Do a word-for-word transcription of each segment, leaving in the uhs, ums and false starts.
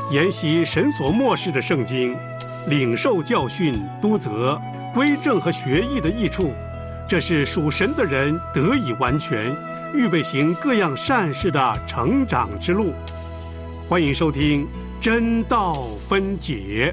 研习神所默示的圣经，领受教训、督责、归正和学艺的益处，这是属神的人得以完全，预备行各样善事的成长之路。欢迎收听真道分解。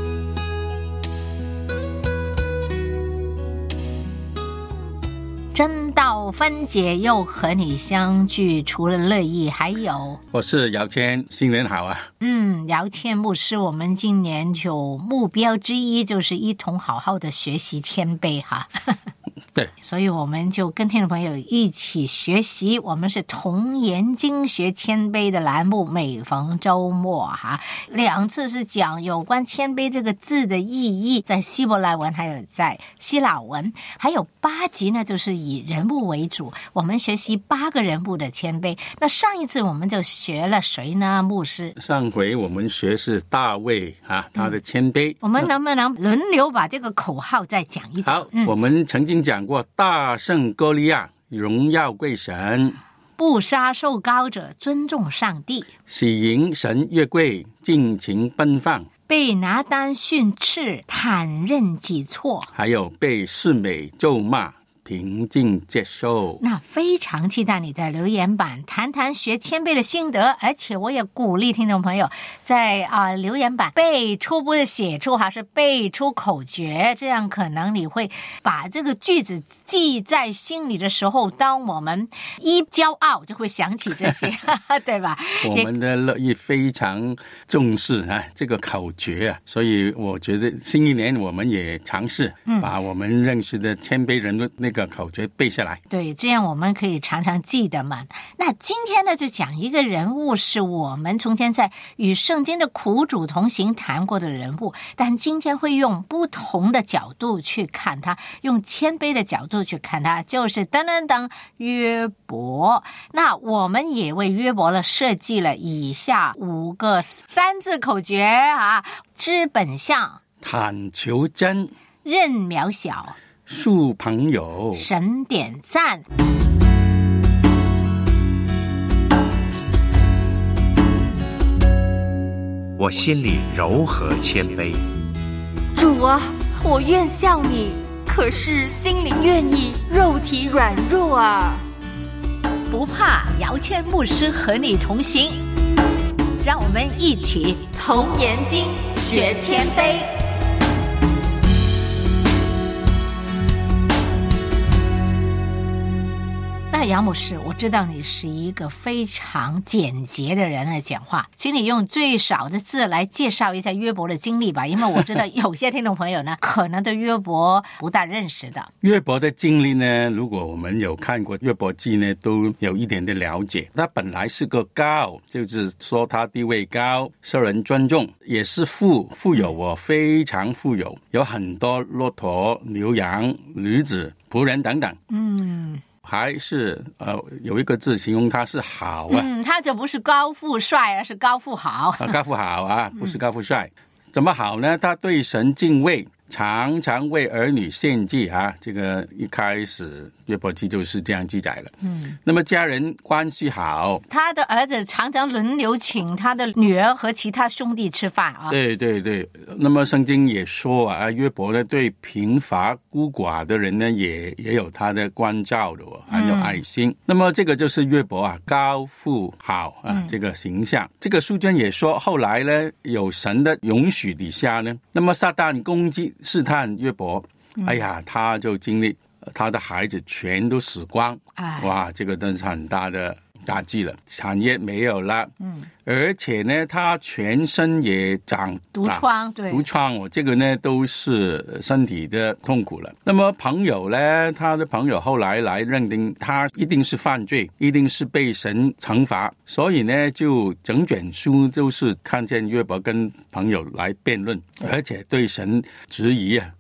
真道分解又和你相聚，除了乐意还有我是姚谦，新年好啊。 嗯，姚谦牧师，我们今年就目标之一就是一同好好的学习谦卑哈。 对， 所以我们就跟听众朋友一起学习，我们是童言经学谦卑的栏目，每逢周末哈，两次是讲有关谦卑这个字的意义，在希伯来文还有在希腊文，还有八集呢就是以人物为主，我们学习八个人物的谦卑。那上一次我们就学了谁呢？牧师， 上回我们学是大卫啊，他的谦卑、嗯、 我们能不能轮流把这个口号再讲一讲？ 好、嗯、我们曾经讲过大胜歌利亚，荣耀归神， 不杀受膏者，尊重上帝， 喜迎神越贵，尽情奔放， 被拿单训斥，坦认己错， 还有被世美咒骂，平静接受。 那非常期待你在留言板谈谈学谦卑的心得，而且我也鼓励听众朋友在啊、呃、留言板背出，不是写出哈，是背出口诀，这样可能你会把这个句子记在心里的时候，当我们一骄傲就会想起这些对吧？ 我们的乐意非常重视啊这个口诀啊，所以我觉得新一年我们也尝试把我们认识的谦卑人的那个口诀背下来， 对，这样我们可以常常记得嘛。那今天呢，就讲一个人物，是我们从前在与圣经的苦主同行谈过的人物，但今天会用不同的角度去看他，用谦卑的角度去看他，就是噔噔噔约伯。那我们也为约伯了设计了以下五个三字口诀啊：知本相， 坦求真， 认渺小， 恕朋友， 神点赞。 我心里柔和谦卑。 主啊，我愿像你，可是心里愿意，肉体软弱啊。 不怕，姚谦牧师和你同行，让我们一起童言经学谦卑。 那杨牧师，我知道你是一个非常简洁的人来讲话，请你用最少的字来介绍一下约伯的经历吧，因为我知道有些听众朋友呢可能对约伯不大认识的。 约伯的经历呢，如果我们有看过约伯记呢，都有一点的了解。他本来是个高，就是说他地位高，受人尊重，也是富富有哦，非常富有，有很多骆驼、牛羊、驴子、仆人等等。嗯。还是呃有一个字形容他是好啊， 嗯，他就不是高富帅，而是高富好。 啊、高富好啊，不是高富帅。嗯、怎么好呢？他对神敬畏，常常为儿女献祭啊。这个一开始约伯记就是这样记载了。嗯，那么家人关系好， 他的儿子常常轮流请他的女儿和其他兄弟吃饭啊。 对对对，那么圣经也说啊，约伯呢对贫乏孤寡的人呢也也有他的关照的哦，很有爱心。嗯、那么这个就是约伯啊高富好啊、嗯、这个形象。这个书卷也说，后来呢有神的允许底下呢，那么撒旦攻击试探约伯，哎呀，他就经历他的孩子全都死光，哇，这个真是很大的打击了，产业没有了，嗯，而且呢，他全身也长毒疮，对， 毒疮哦，这个呢都是身体的痛苦了。那么朋友呢，他的朋友后来来认定他一定是犯罪，一定是被神惩罚，所以呢，就整卷书就是看见约伯跟朋友来辩论，而且对神质疑啊。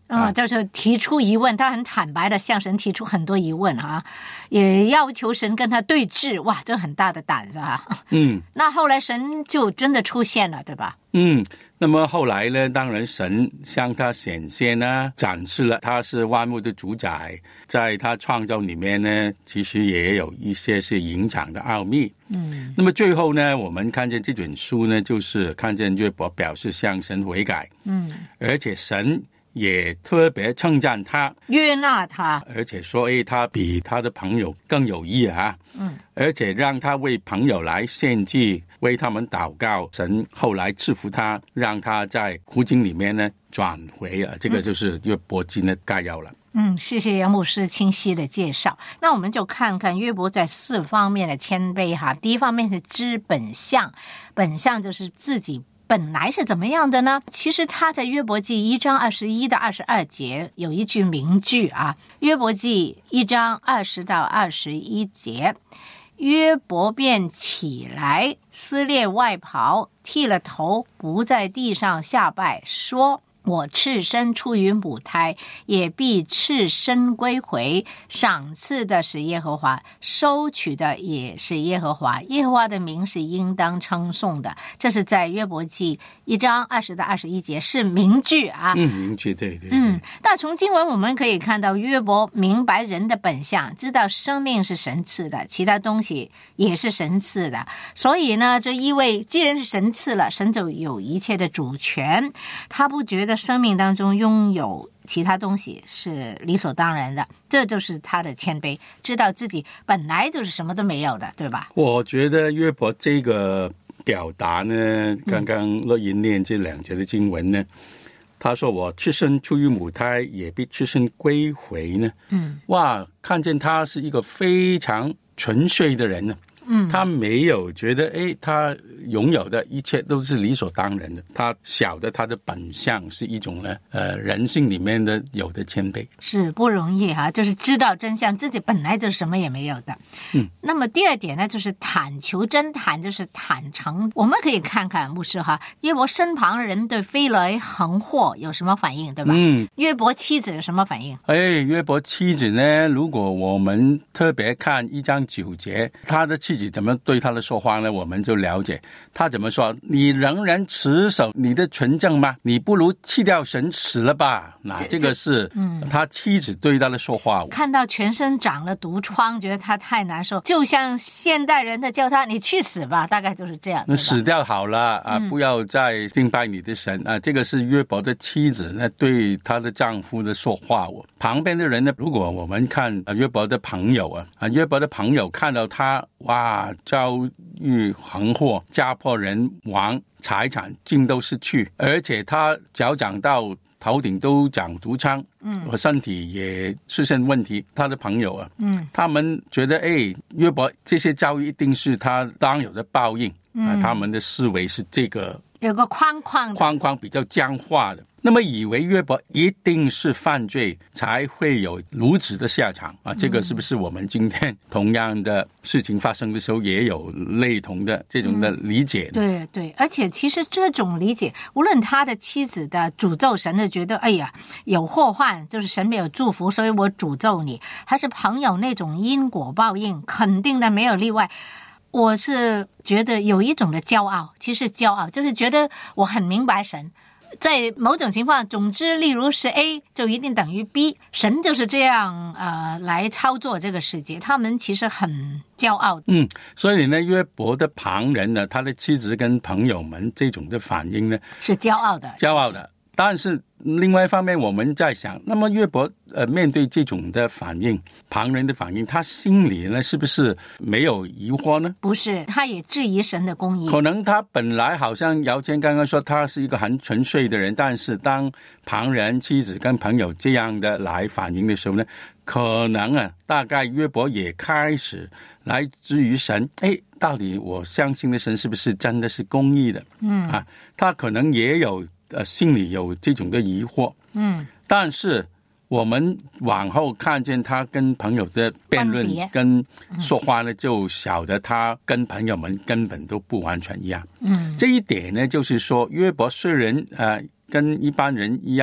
嗯、哦，就是提出疑问，他很坦白的向神提出很多疑问啊，也要求神跟他对峙，哇，这很大的胆子啊。 嗯， 那后来神就真的出现了，对吧？ 嗯，那么后来呢，当然神向他显现呢，展示了他是万物的主宰，在他创造里面呢，其实也有一些是隐藏的奥秘。嗯，那么最后呢，我们看见这本书呢，就是看见约伯表示向神悔改，嗯，而且神也特别称赞他， 悦纳他， 而且说诶，他比他的朋友更有益啊，嗯，而且让他为朋友来献祭，为他们祷告，神后来赐福他，让他在苦境里面呢转回啊，这个就是约伯记的概要了。 嗯，谢谢杨牧师清晰的介绍。那我们就看看约伯在四方面的谦卑哈。第一方面是知本相，本相就是自己本来是怎么样的呢？其实他在约伯记一章二十一到二十二节有一句名句啊，约伯记一章二十到二十一节，约伯便起来，撕裂外袍，剃了头，不在地上下拜，说：我赤身出于母胎，也必赤身归回。赏赐的是耶和华，收取的也是耶和华。耶和华的名是应当称颂的。这是在约伯记一章二十到二十一节，是名句啊。 嗯，名句，对对对。 嗯，那从经文我们可以看到，约伯明白人的本相，知道生命是神赐的，其他东西也是神赐的。所以呢，这意味既然是神赐了，神就有一切的主权，他不觉得生命当中拥有其他东西是理所当然的，这就是他的谦卑，知道自己本来就是什么都没有的，对吧？ 我觉得约伯这个表达呢，刚刚乐莹念这两节的经文呢，嗯、他说我赤身出于母胎，也必赤身归回呢。嗯，哇，看见他是一个非常纯粹的人呢。嗯，他没有觉得诶他拥有的一切都是理所当然的，他晓得他的本相是一种呢呃人性里面的有的谦卑，是不容易哈、啊，就是知道真相，自己本来就什么也没有的。嗯，那么第二点呢，就是坦求真，坦就是坦诚。我们可以看看牧师哈，约伯身旁的人对飞来横祸有什么反应，对吧？嗯，约伯妻子有什么反应？ 哎，约伯妻子呢，如果我们特别看一章九节，他的妻子怎么对他的说话呢？我们就了解他怎么说：你仍然持守你的纯正吗？你不如弃掉神死了吧。那这个是他妻子对他的说话、嗯、 看到全身长了毒疮，觉得他太难受，就像现代人的叫他你去死吧，大概就是这样。 那死掉好了啊、嗯，不要再敬拜你的神啊。这个是约伯的妻子呢对她的丈夫的说话。我旁边的人呢，如果我们看约伯的朋友啊，啊约伯的朋友看到他哇遭遇横祸，家破人亡，财产尽都失去，而且他脚长到头顶都长毒疮，嗯，我身体也出现问题。他的朋友啊，嗯，他们觉得，哎，约伯这些遭遇一定是他当有的报应，嗯、啊，他们的思维是这个有个框框框框比较僵化的。那么以为约伯一定是犯罪才会有如此的下场啊！这个是不是我们今天同样的事情发生的时候也有类同的这种的理解呢？ 嗯、对对，而且其实这种理解，无论他的妻子的诅咒神的觉得哎呀有祸患，就是神没有祝福，所以我诅咒你，还是朋友那种因果报应，肯定的没有例外。我是觉得有一种的骄傲，其实骄傲就是觉得我很明白神。在某种情况，总之例如是 A 就一定等于 B， 神就是这样呃来操作这个世界，他们其实很骄傲。 嗯，所以呢，约伯的旁人呢，他的妻子跟朋友们这种的反应呢， 是骄傲的， 骄傲的。但是另外一方面，我们在想，那么约伯呃面对这种的反应，旁人的反应，他心里呢是不是没有疑惑呢？ 不是，他也质疑神的公义。 可能他本来好像姚谦刚刚说他是一个很纯粹的人，但是当旁人、妻子跟朋友这样的来反应的时候呢，可能啊，大概约伯也开始来质疑神，哎，到底我相信的神是不是真的是公义的？嗯啊，他可能也有。呃，心里有这种的疑惑，嗯，但是我们往后看见他跟朋友的辩论跟说话呢，就晓得他跟朋友们根本都不完全一样，嗯，这一点呢，就是说约伯虽然呃跟一般人一样，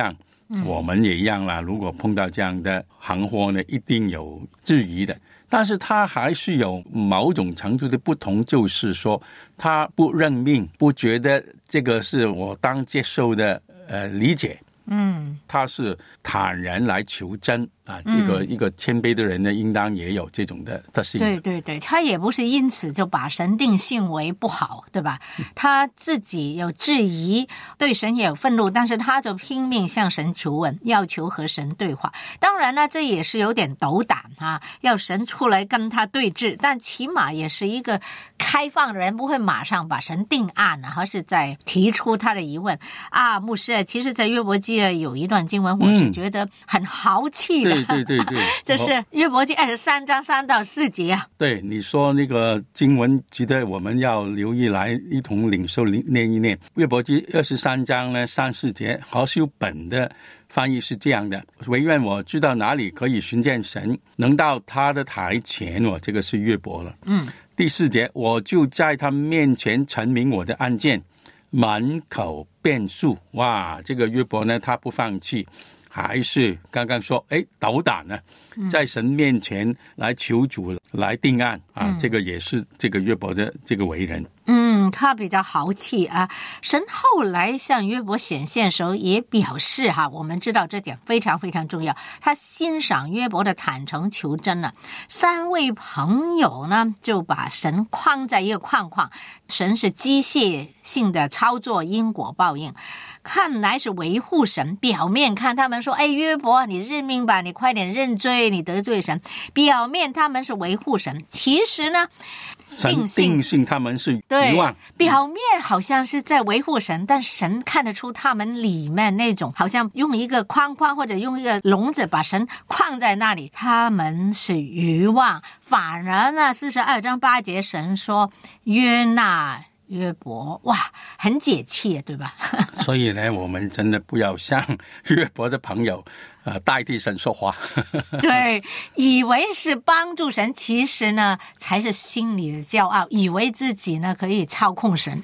嗯、我们也一样啦，如果碰到这样的行货呢，一定有质疑的。但是他还是有某种程度的不同，就是说他不认命，不觉得这个是我当接受的呃理解。嗯，他是坦然来求真啊，这个一个谦卑的人呢，应当也有这种的特性。 对对对，他也不是因此就把神定性为不好，对吧？他自己有质疑，对神也有愤怒，但是他就拼命向神求问，要求和神对话。当然呢，这也是有点斗胆啊，要神出来跟他对峙，但起码也是一个开放的人，不会马上把神定案啊，而是在提出他的疑问啊。牧师，其实在约伯记有一段经文，我是觉得很豪气的。 嗯、对对对对， 就是约伯记二十三章三到四节啊。 对，你说那个经文值得我们要留意来一同领受念一念。约伯记二十三章呢三四节，何修本的翻译是这样的：唯愿我知道哪里可以寻见神，能到他的台前。我这个是约伯了。嗯。第四节，我就在他面前陈明我的案件，满口辩述。哇，这个约伯呢，他不放弃，还是刚刚说，哎，斗胆呢，在神面前来求主来定案啊，嗯、这个也是这个约伯的这个为人。 嗯，他比较豪气啊。神后来向约伯显现的时候也表示哈，我们知道这点非常非常重要。他欣赏约伯的坦诚求真了。三位朋友呢，就把神框在一个框框，神是机械性的操作因果报应。看来是维护神，表面看他们说，哎，约伯你认命吧，你快点认罪，你得罪神。表面他们是维护神，其实呢定性定性他们是遗忘， 表面好像是在维护神，但神看得出他们里面那种好像用一个框框或者用一个笼子把神框在那里，他们是遗忘。反而呢四十二章八节神说约纳约伯，哇，很解气，对吧？ 所以呢，我们真的不要像约伯的朋友，呃，代替神说话。 对，以为是帮助神，其实呢，才是心里的骄傲，以为自己呢可以操控神。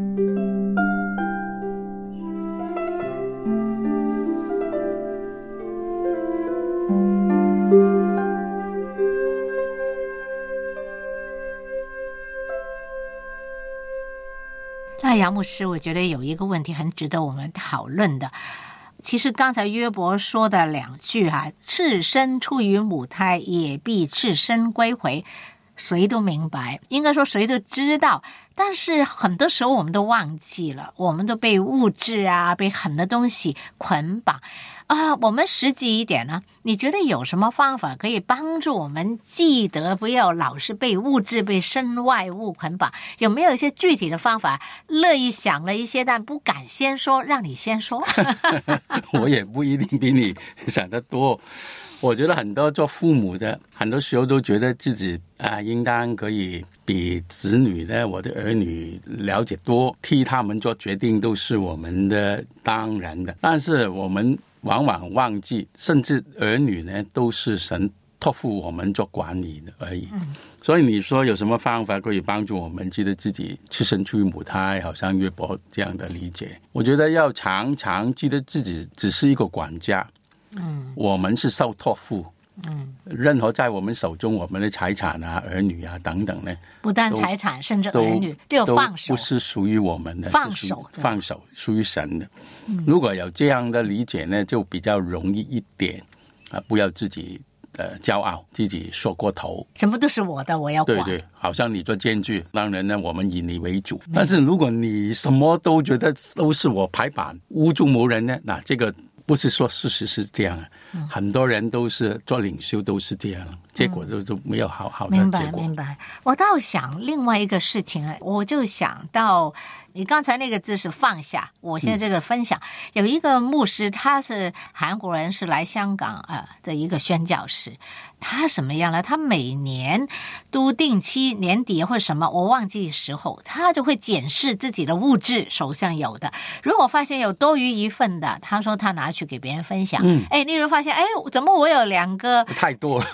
那杨牧师，我觉得有一个问题很值得我们讨论的。其实刚才约伯说的两句哈、啊，赤身出于母胎，也必赤身归回，谁都明白，应该说谁都知道。但是很多时候我们都忘记了，我们都被物质啊，被很多东西捆绑啊。我们实际一点呢，你觉得有什么方法可以帮助我们记得不要老是被物质、被身外物捆绑？有没有一些具体的方法？乐意想了一些，但不敢先说，让你先说。 我也不一定比你想得多。我觉得很多做父母的，很多时候都觉得自己啊，应当可以比子女呢，我的儿女了解多，替他们做决定都是我们的当然的。但是我们往往忘记，甚至儿女呢，都是神托付我们做管理的而已。嗯、所以你说有什么方法可以帮助我们记得自己赤身出于母胎，好像约伯这样的理解？我觉得要常常记得自己只是一个管家。嗯，我们是受托付，嗯，任何在我们手中，我们的财产啊、儿女啊等等呢， 不但财产，甚至儿女都要放手， 不是属于我们的， 放手， 放手，属于神的。嗯、如果有这样的理解呢，就比较容易一点啊，不要自己呃骄傲，自己说过头， 什么都是我的，我要管。 对对，好像你做监制，当然呢，我们以你为主。但是如果你什么都觉得都是我排版，无主无人呢，那这个。不是说事实是这样啊、嗯，很多人都是做领袖都是这样，结果都都没有好好的结果。 明白明白。我倒想另外一个事情啊，我就想到你刚才那个字是放下，我现在这个分享、嗯、有一个牧师，他是韩国人，是来香港啊、呃、的一个宣教师。他什么样呢？他每年都定期年底或者什么，我忘记时候，他就会检视自己的物质手上有的，如果发现有多余一份的，他说他拿去给别人分享。嗯，哎，例如发现，哎，怎么我有两个太多了、 啊？对，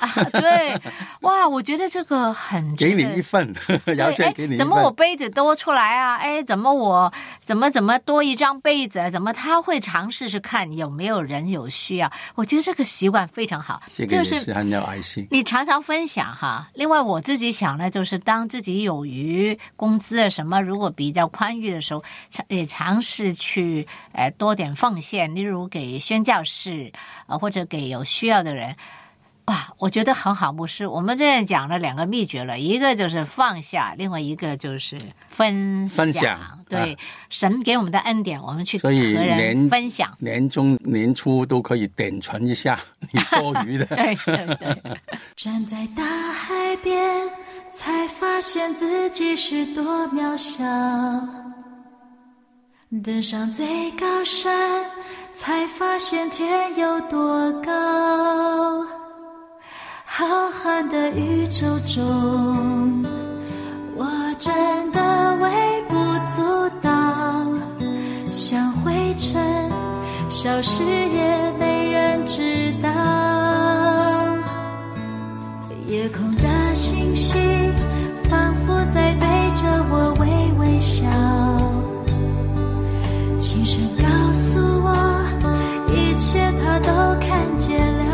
对，哇，我觉得这个很给你一份，姚谦给你一份。 怎么我杯子多出来啊？哎，怎么我怎么怎么多一张杯子？怎么他会尝试去看有没有人有需要？我觉得这个习惯非常好， 这个也是很有爱心。 你常常分享哈。另外我自己想呢，就是当自己有余工资啊什么，如果比较宽裕的时候，也尝试去呃多点奉献，例如给宣教士啊、呃，或者给有需要的人。哇，我觉得很好，牧师。我们这样讲了两个秘诀了，一个就是放下，另外一个就是分享。 分享对、啊、神给我们的恩典，我们去和所以人分享。 年中年初都可以点存一下你多余的。 对对对。 站在大海边，才发现自己是多渺小；登上最高山，才发现天有多高。浩瀚的宇宙中，我真的微不足道，像灰尘消失也没人知道。夜空的星星仿佛在对着我微微笑，轻声告诉我一切他都看见了。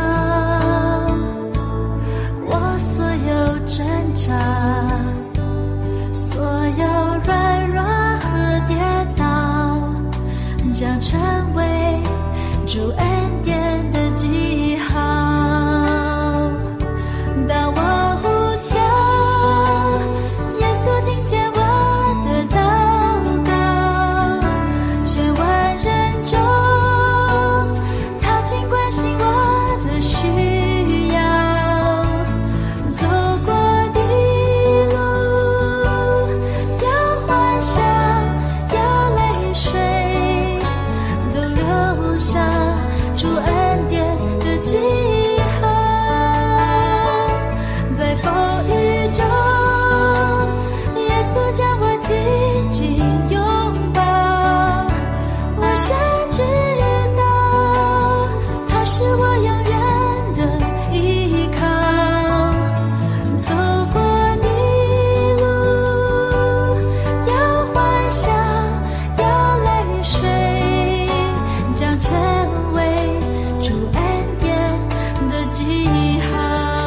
我所有挣扎，所有软弱和跌倒，将成为主恩典的记号。当我呼求，耶稣听见我的祷告，千万人中他尽关心我的需要。走过的路有欢笑有泪水，都留下主恩典的记号。在风雨中，耶稣将我紧紧拥抱，我深知道他是我永远的依靠。走过的路有欢笑有泪水，将成为主恩典的记号。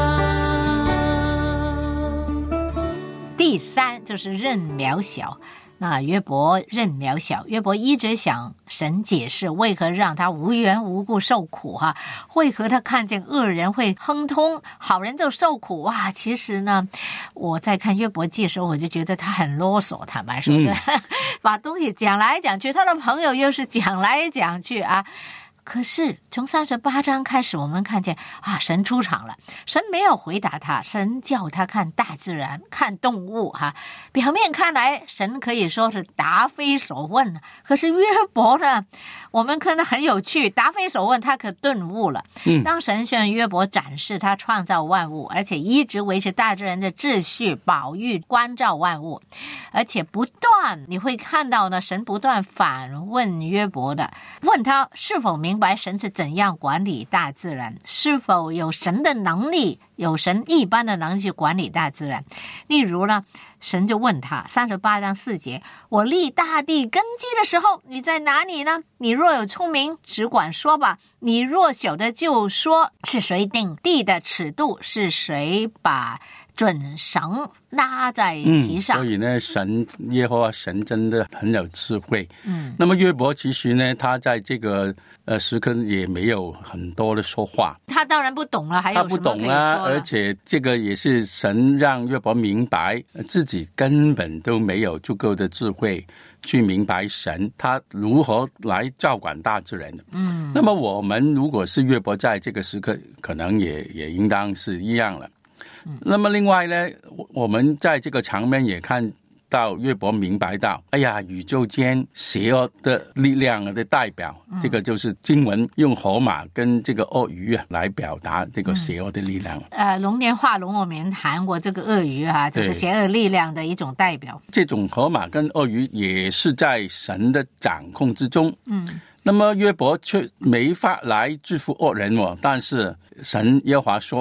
第三就是认渺小。那约伯认渺小，约伯一直想神解释为何让他无缘无故受苦哈、啊，为何他看见恶人会亨通，好人就受苦哇？其实呢，我在看约伯记的时候，我就觉得他很啰嗦，坦白说的，嗯、把东西讲来讲去，他的朋友又是讲来讲去啊。可是从三十八章开始，我们看见啊，神出场了。神没有回答他，神叫他看大自然，看动物哈、啊。表面看来，神可以说是答非所问，可是约伯呢，我们看得很有趣，答非所问，他可顿悟了。嗯，当神向约伯展示他创造万物，而且一直维持大自然的秩序，保育关照万物，而且不断你会看到呢，神不断反问约伯的，问他是否明白神是怎样管理大自然，是否有神的能力，有神一般的能力去管理大自然。例如呢，神就问他三十八章四节，我立大地根基的时候，你在哪里呢？你若有聪明，只管说吧，你若晓得就说，是谁定地的尺度，是谁把准绳拉在其上、 嗯、所以呢，神耶和华神真的很有智慧。嗯，那么约伯其实呢，他在这个呃时刻也没有很多的说话， 他当然不懂了，还有什么可以说了？ 他不懂啊，而且这个也是神让约伯明白自己根本都没有足够的智慧去明白神他如何来照管大自然的。嗯，那么我们如果是约伯，在这个时刻可能也也应当是一样了。那么另外呢，我们在这个场面也看到约伯明白到，哎呀，宇宙间邪恶的力量的代表、嗯、这个就是经文用河马跟这个鳄鱼啊来表达这个邪恶的力量、 嗯、呃，龙年画龙我们谈过这个鳄鱼啊，就是邪恶力量的一种代表。这种河马跟鳄鱼也是在神的掌控之中。嗯，那么约伯却没法来制服恶人哦，但是神耶和华说，哎，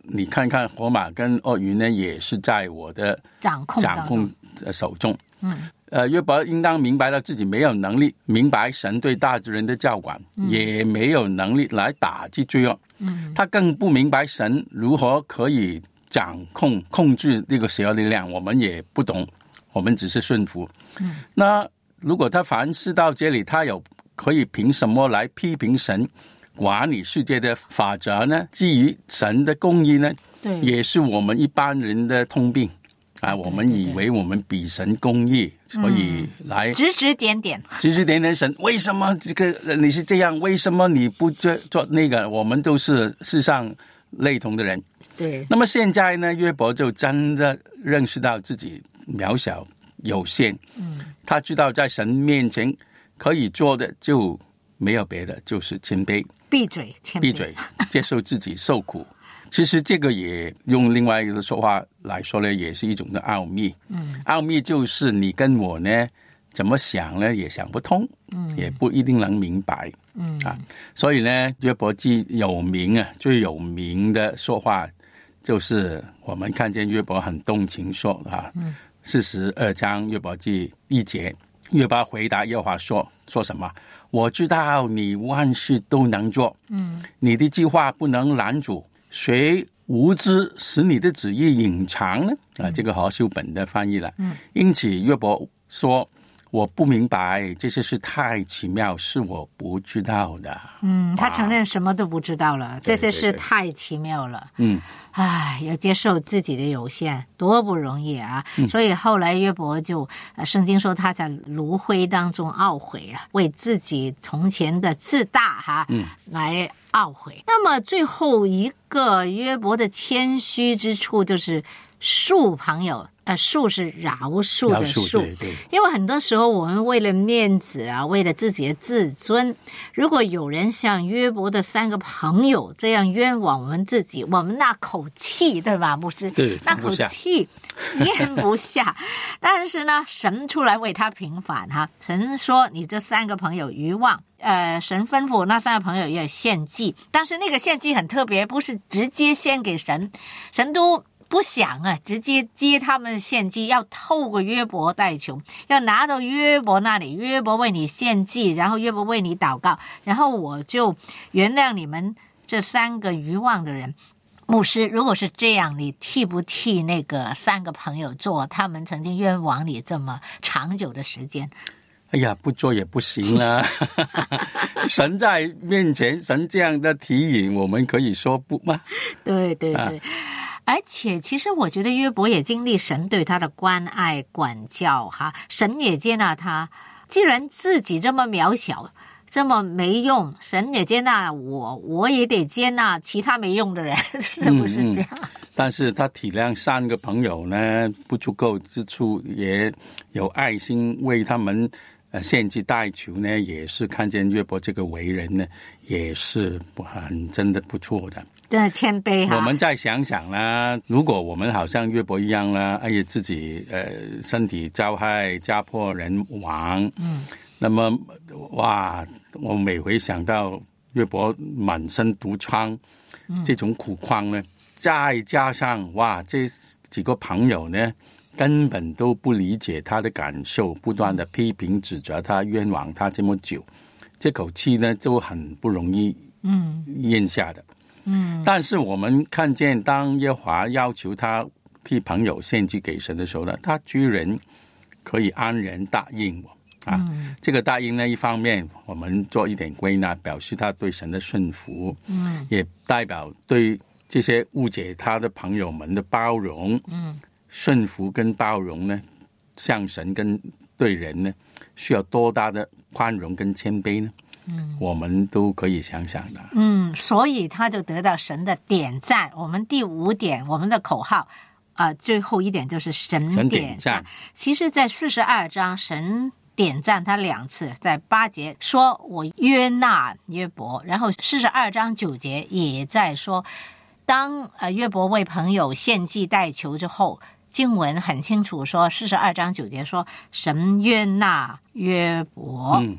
你看看火马跟鳄鱼呢，也是在我的掌控掌控手中。 嗯， 呃，约伯应当明白到自己没有能力明白神对大自然的教管，嗯、也没有能力来打击罪恶。嗯，他更不明白神如何可以掌控控制这个邪恶力量，我们也不懂，我们只是顺服。嗯，那如果他凡事到这里，他有可以凭什么来批评神管理世界的法则呢？基于神的公义呢，对，也是我们一般人的通病啊。我们以为我们比神公义，所以来指指点点， 指指点点神，为什么这个你是这样？为什么你不做做那个？我们都是世上类同的人。 对。 那么现在呢，约伯就真的认识到自己渺小有限。嗯，他知道在神面前可以做的就没有别的，就是谦卑。 闭嘴，谦卑， 闭嘴，接受自己受苦。其实这个也用另外一个说话来说呢，也是一种的奥秘。嗯，奥秘就是你跟我呢怎么想呢，也想不通，嗯，也不一定能明白。嗯啊，所以呢，约伯记有名啊，最有名的说话就是我们看见约伯很动情说啊，嗯，四十二章约伯记一节，约伯回答耶和华说说什么？我知道你万事都能做，嗯，你的计划不能拦阻，谁无知使你的旨意隐藏呢？啊，这个和修本的翻译了。嗯，因此约伯说，我不明白这些事太奇妙，是我不知道的。 嗯，他承认什么都不知道了，这些事太奇妙了。嗯，唉，要接受自己的有限，多不容易啊！嗯、所以后来约伯就，呃，圣经说他在炉灰当中懊悔啊，为自己从前的自大哈，嗯，来懊悔。那么最后一个约伯的谦虚之处就是恕朋友。呃，恕是饶恕的恕， 对对， 因为很多时候我们为了面子啊，为了自己的自尊，如果有人像约伯的三个朋友这样冤枉我们自己，我们那口气，对吧？不是， 对， 那口气咽不下。但是呢，神出来为他平反哈，神说你这三个朋友愚妄。呃，神吩咐那三个朋友要献祭，但是那个献祭很特别，不是直接献给神，神都不想啊，直接接他们献祭，要透过约伯代求，要拿到约伯那里，约伯为你献祭，然后约伯为你祷告，然后我就原谅你们这三个愚妄的人。牧师，如果是这样，你替不替那个三个朋友做？他们曾经冤枉你这么长久的时间。 哎呀，不做也不行啊！神在面前，神这样的提引，我们可以说不吗？ 对对对。啊，而且其实我觉得约伯也经历神对他的关爱管教哈，神也接纳他。既然自己这么渺小，这么没用，神也接纳我，我也得接纳其他没用的人，是不是这样？嗯嗯， 但是他体谅三个朋友呢，不足够之处，也有爱心为他们呃献祭代求呢，也是看见约伯这个为人呢，也是很真的不错的。 真的谦卑哈！ 我们再想想啦，如果我们好像约伯一样啦，哎呀，自己呃身体遭害，家破人亡，嗯，那么哇，我每回想到约伯满身毒疮，嗯，这种苦况呢，再加上哇，这几个朋友呢，根本都不理解他的感受，不断的批评指责他，冤枉他这么久，这口气呢，就很不容易嗯咽下的。嗯，但是我们看见，当耶和华要求他替朋友献祭给神的时候呢，他居然可以安然答应我啊！嗯，这个答应呢，一方面我们做一点归纳，表示他对神的顺服，嗯，也代表对这些误解他的朋友们的包容，嗯，顺服跟包容呢，向神跟对人呢，需要多大的宽容跟谦卑呢？嗯，我们都可以想想的。 嗯，所以他就得到神的点赞。我们第五点，我们的口号啊、呃，最后一点就是神点赞。 点赞其实在四十二章，神点赞他两次，在八节说我约纳约伯，然后四十二章九节也在说，当呃约伯为朋友献祭代求之后，经文很清楚说，四十二章九节说神约纳约伯。嗯。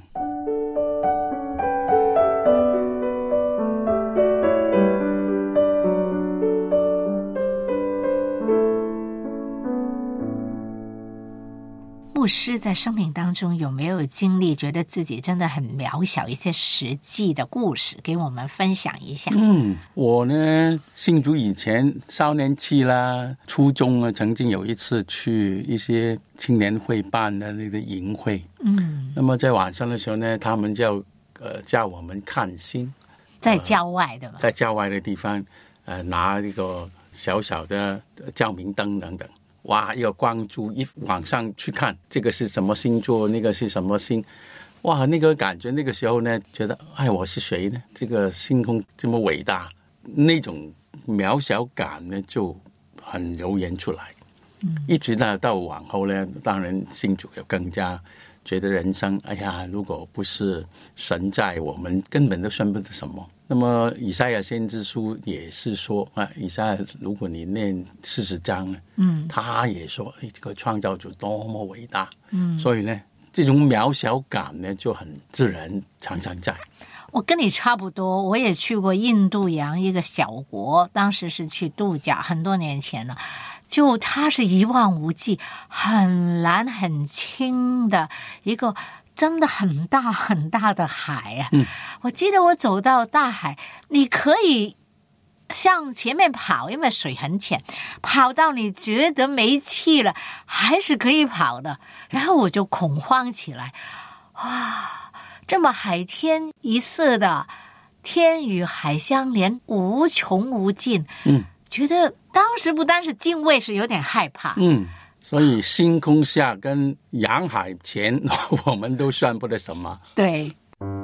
牧师在生命当中有没有经历觉得自己真的很渺小一些实际的故事，给我们分享一下？ 嗯，我呢信主以前少年期啦、初中啊，曾经有一次去一些青年会办的那个营会，嗯，那么在晚上的时候呢，他们就呃叫我们看星， 在郊外的嘛、呃， 在郊外的地方，呃，拿一个小小的照明灯等等。哇，一个光柱一往上去看，这个是什么星座，那个是什么星，哇，那个感觉那个时候呢，觉得哎，我是谁呢？这个星空这么伟大，那种渺小感呢就很油然出来。嗯，一直到到往后呢，当然信主又更加觉得人生，哎呀，如果不是神在，我们根本都算不得什么。那么以赛亚先知书也是说啊，以赛亚如果你念四十章，嗯，他也说，哎，这个创造主多么伟大，嗯，所以呢，这种渺小感呢就很自然，常常在。 我跟你差不多，我也去过印度洋一个小国，当时是去度假，很多年前了。就它是一望无际，很蓝很清的一个真的很大很大的海啊！嗯，我记得我走到大海，你可以向前面跑，因为水很浅，跑到你觉得没气了，还是可以跑的。然后我就恐慌起来，哇，这么海天一色的，天与海相连，无穷无尽。嗯，觉得当时不单是敬畏，是有点害怕。 嗯。所以星空下跟洋海前我们都算不得什么。 对，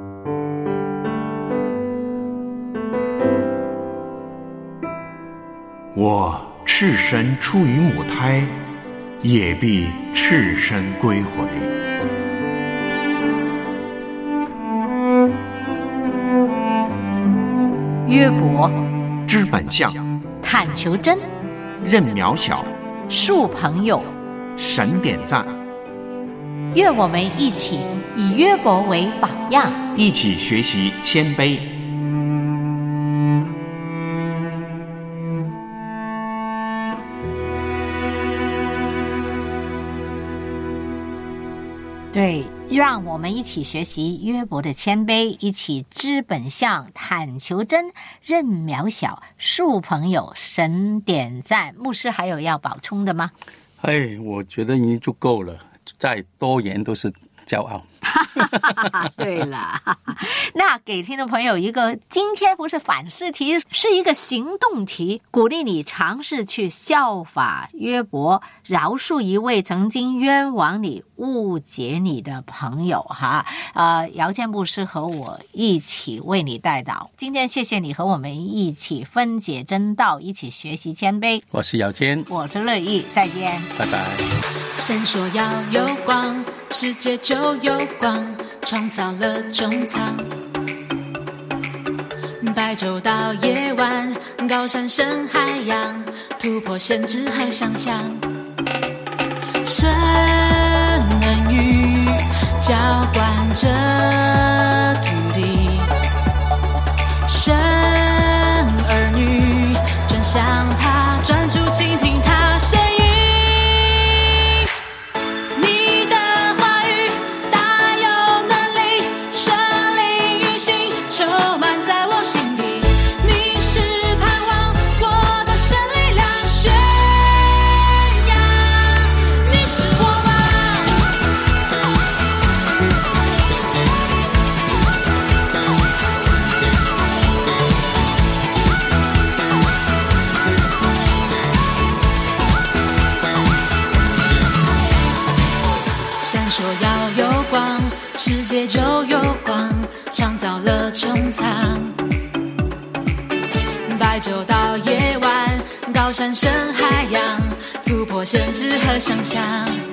我赤身出于母胎，也必赤身归回。 约伯知本相， 探求真， 认渺小， 恕朋友， 神点赞。 愿我们一起以约伯为榜样， 一起学习谦卑。 对，让我们一起学习约伯的谦卑，一起知本相，探求真，认渺小，恕朋友，神点赞。牧师还有要补充的吗？ 哎，我觉得已经足够了，再多言都是骄傲。 对了，那给听众朋友一个，今天不是反思题，是一个行动题，鼓励你尝试去效法约伯，饶恕一位曾经冤枉你、误解你的朋友哈。呃，姚建牧师和我一起为你代祷。今天谢谢你和我们一起分解真道，一起学习谦卑。 我是姚谦， 我是乐意，再见， 拜拜。 神说要有光，世界就有光，创造了中藏。白昼到夜晚，高山深海洋，突破限制和想象。神恩雨浇灌着土地，神儿女转向他，专注倾听他声音。说要有光，世界就有光，创造了穹苍。白昼到夜晚，高山深海洋，突破限制和想象。